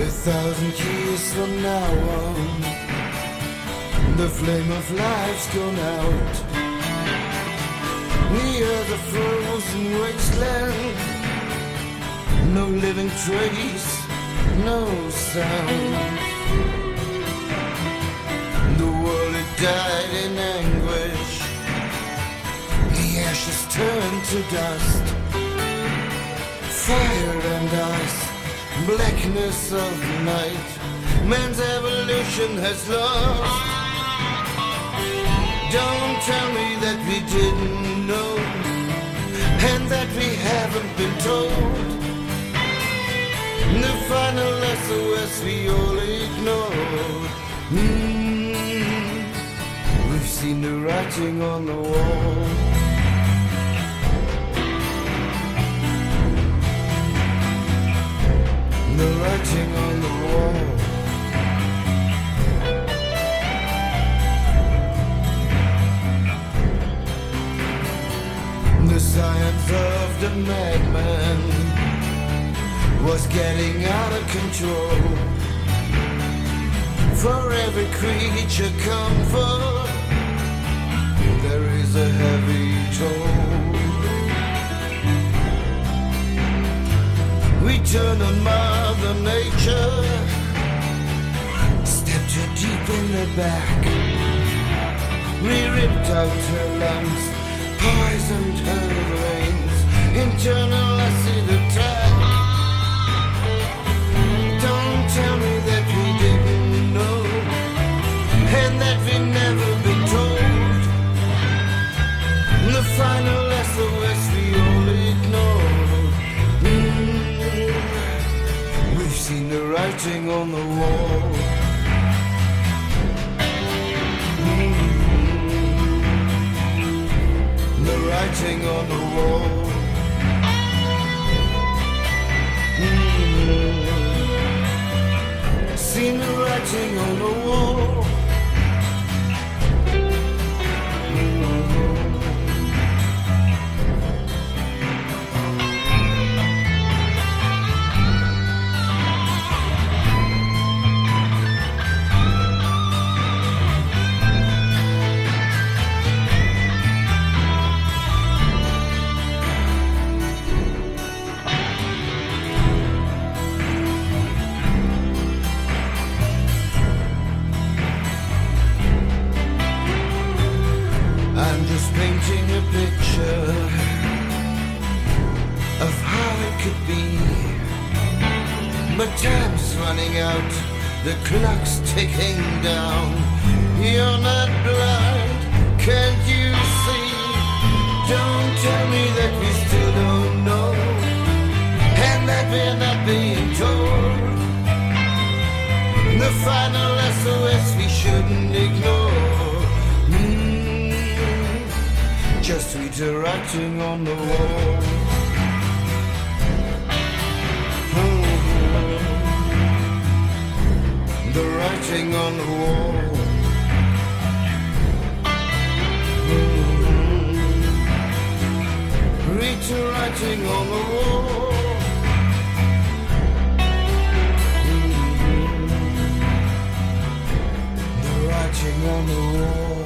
1,000 years from now on, the flame of life's gone out. We are the frozen wasteland, no living trace, no sound. The world had died in anguish, the ashes turned to dust. Fire and ice, blackness of night, man's evolution has lost. Don't tell me that we didn't know, and that we haven't been told. The final SOS we all ignored. We've seen the writing on the wall. The writing on the wall. The science of the madman was getting out of control. For every creature comfort, there is a heavy toll. We turned on Mother Nature, stepped her deep in the back. We ripped out her lungs, poisoned her veins, internal acid attack. Don't tell me that we didn't know, and that we never been told. The final SOS we all ignored. We've seen the writing on the wall. The writing on the wall. Seen the writing on the wall. Painting a picture of how it could be, but time's running out, the clock's ticking down. You're not blind, can't you see? Don't tell me that we still don't know, and that we're not being told. The final SOS we shouldn't ignore. Just read the writing on the wall. The writing on the wall. Read the writing on the wall. The writing on the wall.